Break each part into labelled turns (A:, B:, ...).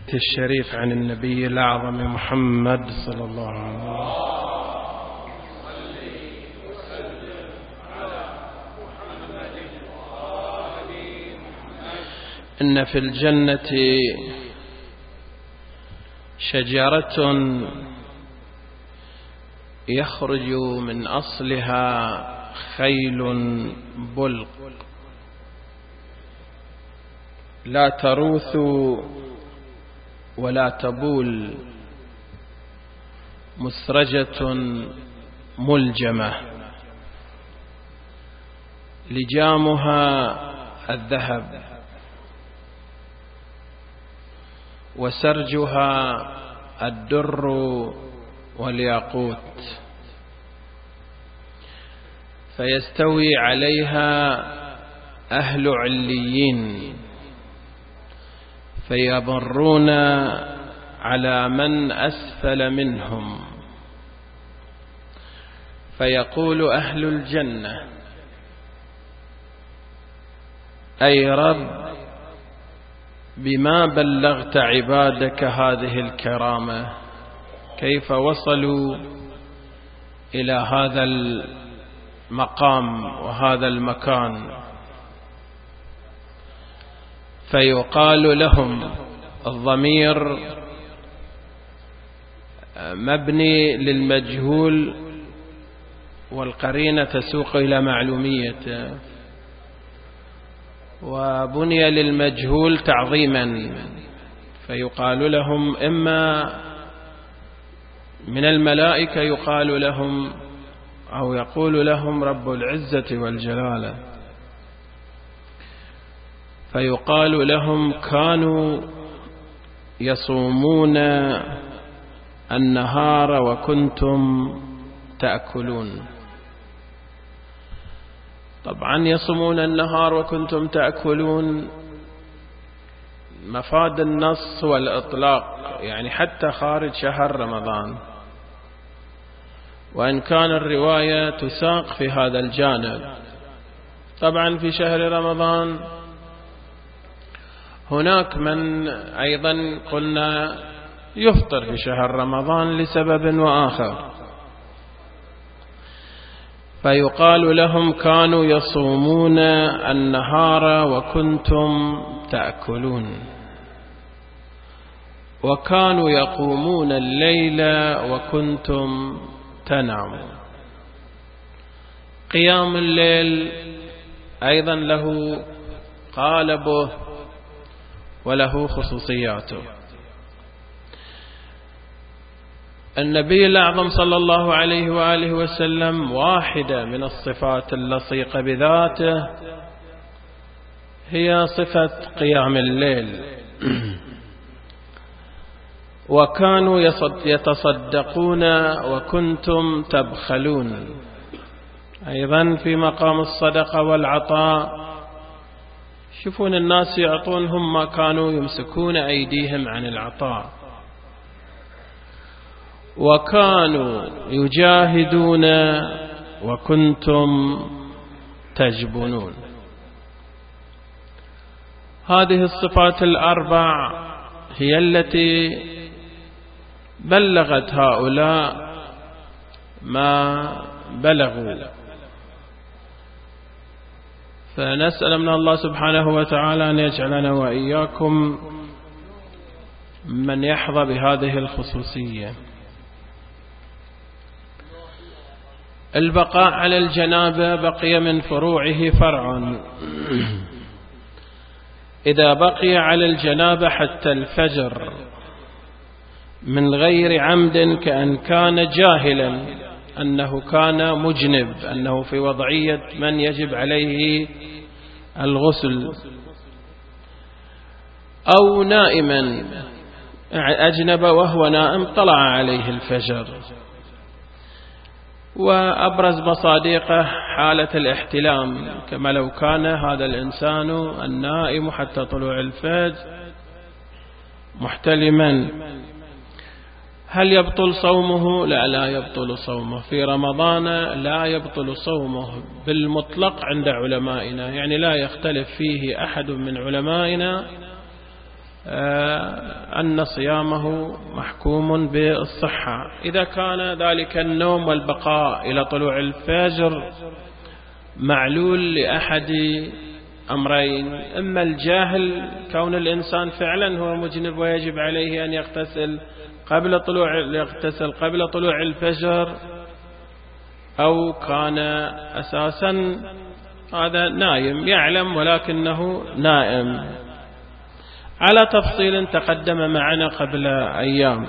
A: الشريف عن النبي الأعظم محمد صلى الله عليه وسلم. إن في الجنة شجرة يخرج من أصلها خيل بلق لا تروث ولا تبول مسرجة ملجمة لجامها الذهب وسرجها الدر والياقوت فيستوي عليها أهل عليين فيمرون على من أسفل منهم فيقول أهل الجنة أي رب بما بلغت عبادك هذه الكرامة كيف وصلوا إلى هذا المقام وهذا المكان فيقال لهم الضمير مبني للمجهول والقرينة تسوق إلى معلوميته وبني للمجهول تعظيما فيقال لهم إما من الملائكة يقال لهم أو يقول لهم رب العزة والجلالة فيقال لهم كانوا يصومون النهار وكنتم تأكلون. طبعا يصومون النهار وكنتم تأكلون مفاد النص والإطلاق يعني حتى خارج شهر رمضان وإن كان الرواية تساق في هذا الجانب. طبعا في شهر رمضان هناك من أيضا قلنا يفطر في شهر رمضان لسبب وآخر فيقال لهم كانوا يصومون النهار وكنتم تأكلون وكانوا يقومون الليل وكنتم تنامون. قيام الليل أيضا له قالبه وله خصوصياته. النبي الأعظم صلى الله عليه وآله وسلم واحدة من الصفات اللصيقة بذاته هي صفة قيام الليل وكانوا يتصدقون وكنتم تبخلون أيضا في مقام الصدقة والعطاء شوفون الناس يعطونهم ما كانوا يمسكون أيديهم عن العطاء وكانوا يجاهدون وكنتم تجبنون. هذه الصفات الأربع هي التي بلغت هؤلاء ما بلغوا فنسأل من الله سبحانه وتعالى أن يجعلنا وإياكم من يحظى بهذه الخصوصية. البقاء على الجنابة بقي من فروعه فرع إذا بقي على الجنابة حتى الفجر من غير عمد كأن كان جاهلا أنه كان مجنب أنه في وضعية من يجب عليه الغسل أو نائما أجنب وهو نائم طلع عليه الفجر. وأبرز مصادقه حالة الاحتلام كما لو كان هذا الإنسان النائم حتى طلوع الفجر محتلما هل يبطل صومه؟ لا يبطل صومه. في رمضان لا يبطل صومه بالمطلق عند علمائنا يعني لا يختلف فيه أحد من علمائنا أن صيامه محكوم بالصحة. إذا كان ذلك النوم والبقاء إلى طلوع الفجر معلول لأحد أمرين: إما الجاهل، كون الإنسان فعلا هو مجنب ويجب عليه أن يغتسل قبل طلوع الفجر، أو كان أساسا هذا نايم يعلم ولكنه نائم، على تفصيل تقدم معنا قبل أيام.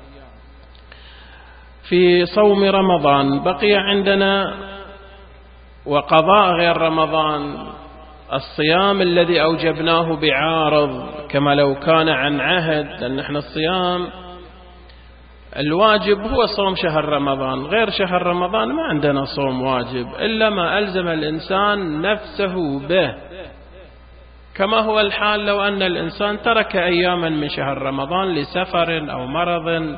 A: في صوم رمضان بقي عندنا وقضاء غير رمضان الصيام الذي أوجبناه بعارض، كما لو كان عن عهد، لأن نحن الصيام الواجب هو صوم شهر رمضان، غير شهر رمضان ما عندنا صوم واجب إلا ما ألزم الإنسان نفسه به، كما هو الحال لو أن الإنسان ترك أياما من شهر رمضان لسفر أو مرض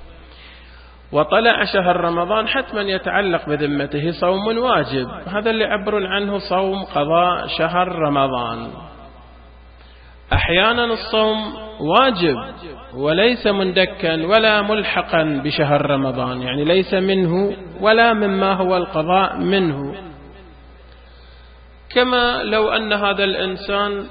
A: وطلع شهر رمضان حتما يتعلق بذمته صوم واجب، هذا اللي يعبرون عنه صوم قضاء شهر رمضان. أحيانا الصوم واجب وليس مندكا ولا ملحقا بشهر رمضان، يعني ليس منه ولا مما هو القضاء منه، كما لو أن هذا الإنسان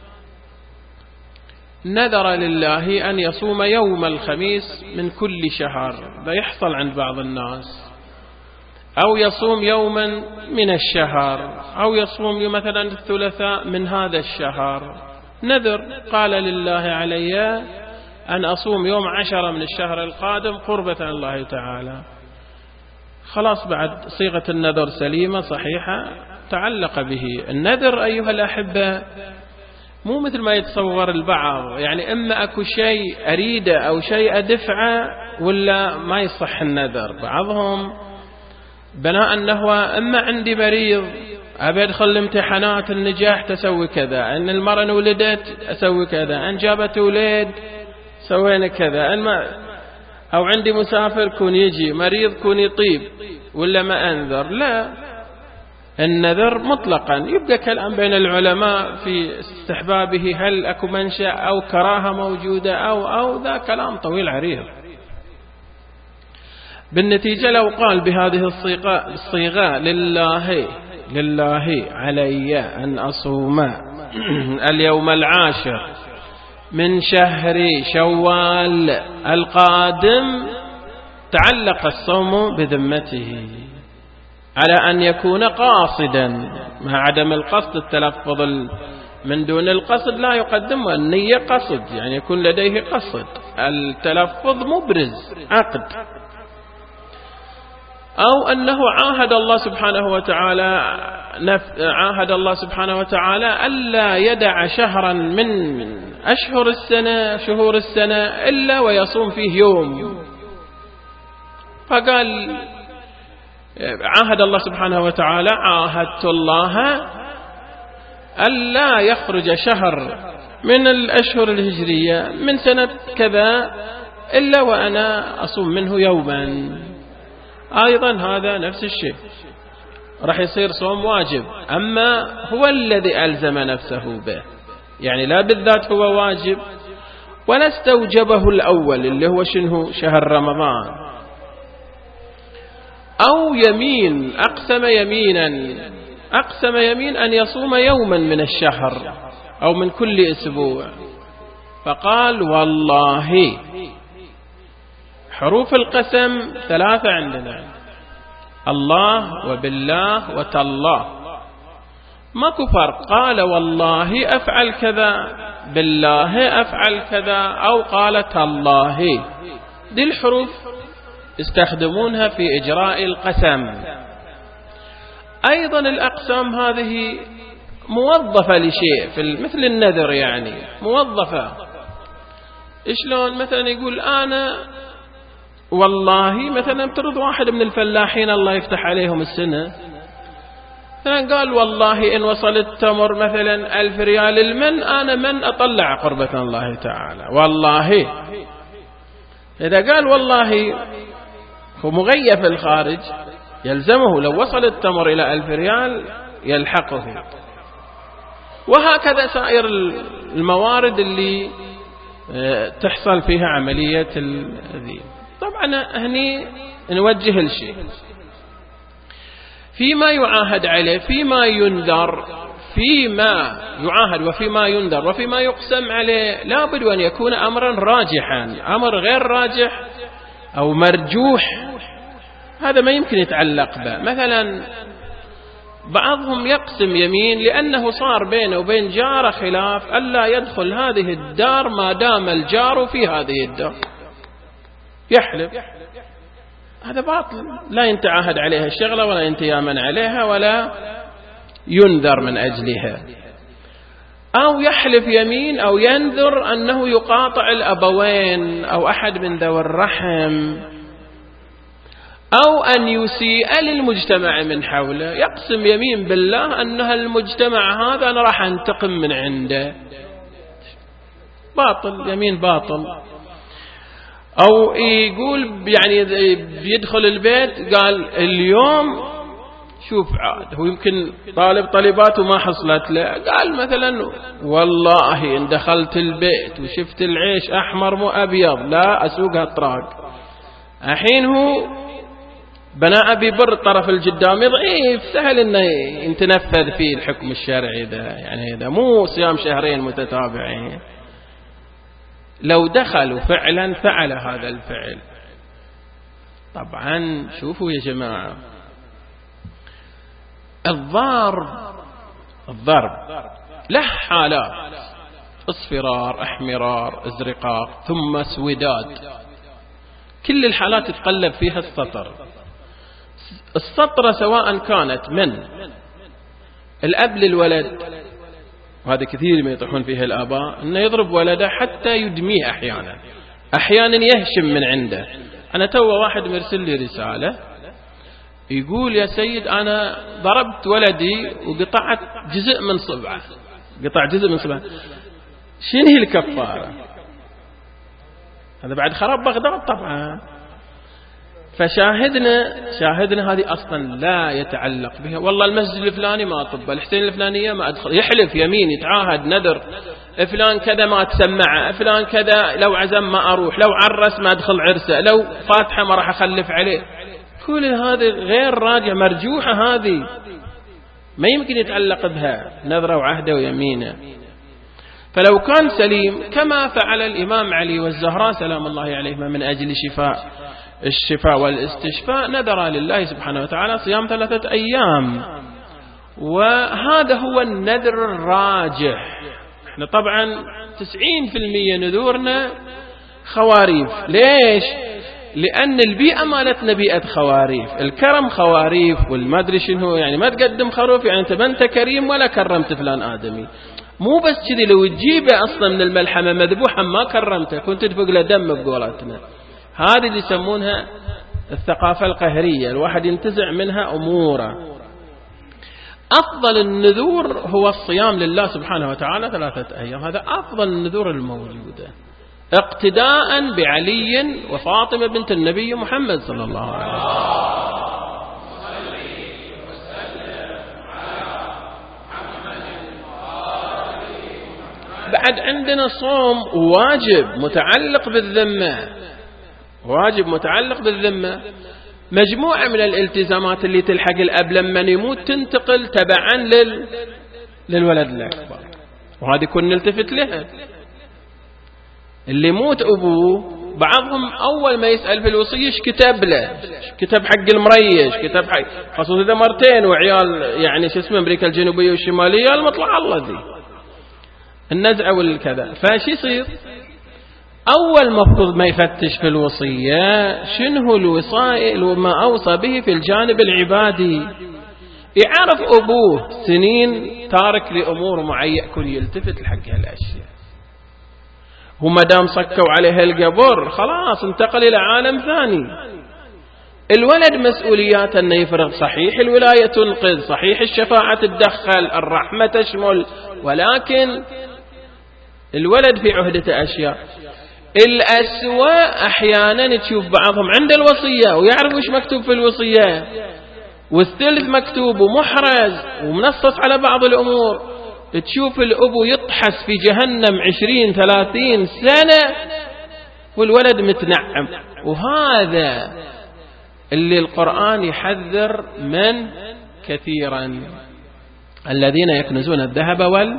A: نذر لله أن يصوم يوم الخميس من كل شهر، لا يحصل عند بعض الناس، أو يصوم يوما من الشهر، أو يصوم مثلا الثلاثاء من هذا الشهر، نذر قال لله علي أن أصوم يوم 10 من الشهر القادم قربة الله تعالى، خلاص بعد صيغة النذر سليمة صحيحة تعلق به. النذر أيها الأحبة مو مثل ما يتصور البعض، يعني إما أكو شيء أريده أو شيء أدفعه ولا ما يصح النذر. بعضهم بناء أنه إما عندي مريض أبي أدخل الامتحانات النجاح تسوي كذا، أن المرأة ولدت أسوي كذا، أن جابت ولد سوينا كذا، أو عندي مسافر كون يجي، مريض كون يطيب، ولا ما أنذر. لا، النذر مطلقا يبقى كلام بين العلماء في استحبابه، هل أكو منشأ أو كراهة موجودة أو ذا كلام طويل عريض. بالنتيجة لو قال بهذه الصيغة لله علي أن أصوم اليوم 10 من شهر شوال القادم، تعلق الصوم بذمته على أن يكون قاصدا، مع عدم القصد التلفظ من دون القصد لا يقدم، والنية قصد، يعني يكون لديه قصد، التلفظ مبرز عقد، أو أنه عاهد الله سبحانه وتعالى ألا يدع شهرا من شهور السنة إلا ويصوم فيه يوم، فقال عاهد الله سبحانه وتعالى: عاهدت الله ألا يخرج شهر من الأشهر الهجرية من سنة كذا إلا وأنا أصوم منه يوما. أيضا هذا نفس الشيء راح يصير صوم واجب، أما هو الذي ألزم نفسه به، يعني لا بالذات هو واجب ولا استوجبه الأول اللي هو شنه شهر رمضان. أو يمين، أقسم يمين أن يصوم يوما من الشهر أو من كل أسبوع، فقال والله. حروف القسم 3 عندنا: الله وبالله وتالله، ماكو فرق، قال والله أفعل كذا، بالله أفعل كذا، أو قال تالله. دي الحروف يستخدمونها في إجراء القسم. أيضا الأقسام هذه موظفة لشيء، مثل النذر، يعني موظفة. إشلون؟ مثلا يقول أنا والله، مثلا افترض واحد من الفلاحين الله يفتح عليهم السنة، مثلا قال والله إن وصل التمر مثلا 1000 ريال المن، أنا من أطلع قربة الله تعالى، والله. إذا قال والله هو مغيب الخارج، يلزمه لو وصل التمر إلى 1000 ريال يلحقه. وهكذا سائر الموارد اللي تحصل فيها عملية ذي. طبعا هني نوجه الشيء فيما يعاهد عليه، فيما ينذر، فيما يعاهد وفيما ينذر وفيما يقسم عليه لا بد أن يكون أمرا راجحا. أمر غير راجح أو مرجوح هذا ما يمكن يتعلق به. مثلا بعضهم يقسم يمين لأنه صار بينه وبين جاره خلاف ألا يدخل هذه الدار ما دام الجار في هذه الدار، يحلف. هذا باطل، لا ينتعاهد عليها الشغلة ولا ينتيامن عليها ولا ينذر من أجلها. أو يحلف يمين أو ينذر أنه يقاطع الأبوين أو أحد من ذوي الرحم، أو أن يسيء للمجتمع من حوله، يقسم يمين بالله أنه المجتمع هذا أنا راح أنتقم من عنده. باطل، يمين باطل. أو يقول يعني بيدخل البيت قال اليوم شوف عاد هو يمكن طالب طالبات وما حصلت له، قال مثلا والله إن دخلت البيت وشفت العيش أحمر مو أبيض لا أسوقها طراق. الحين هو بناء ببر الطرف القدامي ضعيف، سهل انه يتنفذ فيه الحكم الشرعي ده، يعني هذا مو صيام شهرين متتابعين. لو دخلوا فعلا فعل هذا الفعل. طبعا شوفوا يا جماعة، الضرب له حالات: اصفرار، احمرار، ازرقاق، ثم اسوداد. كل الحالات يتقلب فيها السطر. السطرة سواء كانت من الأب للولد، وهذا كثير ما يطيحون فيها الآباء، أنه يضرب ولده حتى يدميه أحيانا يهشم من عنده. أنا تو واحد مرسل لي رسالة يقول يا سيد أنا ضربت ولدي وقطعت جزء من صبعه، قطع جزء من صبعه، شنو هي الكفارة؟ هذا بعد خراب بغداد طبعا. فشاهدنا هذه أصلا لا يتعلق بها. والله المسجد الفلاني ما أطب، الحسين الفلانية ما أدخل، يحلف يمين، يتعاهد نذر، فلان كذا ما تسمعه، فلان كذا لو عزم ما أروح، لو عرس ما أدخل عرسه، لو فاتحة ما راح أخلف عليه. كل هذه غير راجع، مرجوحة، هذه ما يمكن يتعلق بها نذره وعهده ويمينه. فلو كان سليم كما فعل الإمام علي والزهراء سلام الله عليهما من أجل الشفاء والاستشفاء، نذر لله سبحانه وتعالى صيام 3 أيام، وهذا هو النذر الراجح. احنا طبعا 90% نذورنا خواريف. ليش؟ لأن البيئة مالتنا بيئة خواريف، الكرم خواريف، والمدري شنو، يعني ما تقدم خروف يعني انت كريم ولا كرمت فلان آدمي. مو بس كذي، لو تجيبه أصلا من الملحمة مذبوحا ما كرمته، كنت تدفق له دم بقولاتنا. هذه اللي يسمونها الثقافة القهرية، الواحد ينتزع منها أموره. أفضل النذور هو الصيام لله سبحانه وتعالى 3 أيام، هذا أفضل النذور الموجودة، اقتداء بعلي وفاطمة بنت النبي محمد صلى الله عليه وسلم. بعد عندنا صوم واجب متعلق بالذمة، واجب متعلق بالذمة. مجموعة من الالتزامات اللي تلحق الأب لما يموت تنتقل تبعا للولد الأكبر، وهذه كنا نلتفت لها. اللي يموت أبوه بعضهم أول ما يسأل في الوصية ايش كتب له، كتب حق المريش، كتب حق، خصوصا إذا مرتين وعيال يعني شو اسمه أمريكا الجنوبية والشمالية المطلع الله ذي النزعة والكذا. فايش يصير؟ أول مفروض ما يفتش في الوصية شنو الوصايا وما أوصى به في الجانب العبادي، يعرف أبوه سنين تارك لأمور معينة، كل يلتفت لحق هالأشياء. وما دام صكوا عليه القبر خلاص انتقل إلى عالم ثاني. الولد مسؤوليات أنه يفرغ، صحيح الولاية تنقذ، صحيح الشفاعة تدخل، الرحمة تشمل، ولكن الولد في عهدة أشياء. الأسوأ أحيانا تشوف بعضهم عند الوصية ويعرف وش مكتوب في الوصية، والثلث مكتوب ومحرز ومنصص على بعض الأمور، تشوف الأبو يطحس في جهنم 20-30 سنة والولد متنعم. وهذا اللي القرآن يحذر من كثيرا، الذين يكنزون الذهب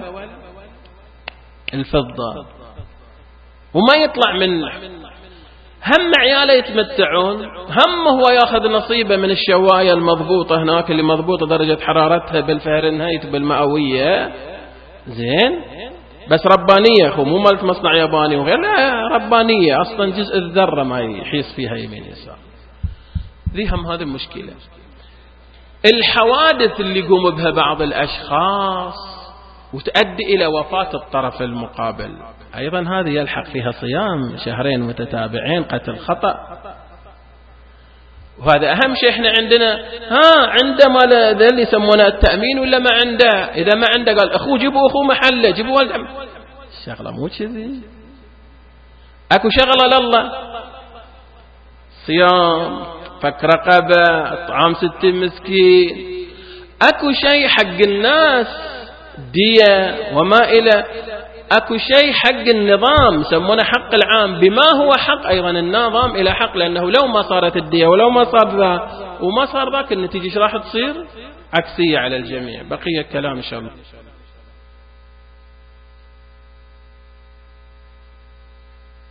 A: والفضة وما يطلع منه، هم عياله يتمتعون، هم هو ياخذ نصيبه من الشواية المضبوطة هناك اللي مضبوطة درجة حرارتها بالفهرنهايت بالمئوية، زين، بس ربانية أخو، مو مالت مصنع ياباني وغير، لا ربانية أصلا جزء الذرة ما يحيص فيها يمين يسار. ذيهم هذه المشكلة. الحوادث اللي يقوم بها بعض الأشخاص وتؤدي إلى وفاة الطرف المقابل أيضا هذه يلحق فيها صيام 2 متتابعين، قتل خطأ. وهذا أهم شيء إحنا عندنا. عنده مال ذا اللي يسمونه التأمين ولا ما عنده؟ إذا ما عنده قال أخوه جيبوا أخوه محله، جيبوا ولد. الشغلة مو كذي. أكو شغلة لله، صيام، فك رقبة، إطعام 60 مسكين. أكو شيء حق الناس دية وما إلى، أكو شيء حق النظام يسمونه حق العام، بما هو حق أيضا النظام إلى حق، لأنه لو ما صارت الدية ولو ما صار ذا وما صار ذاك النتيجة راح تصير عكسية على الجميع. بقية كلام إن شاء الله.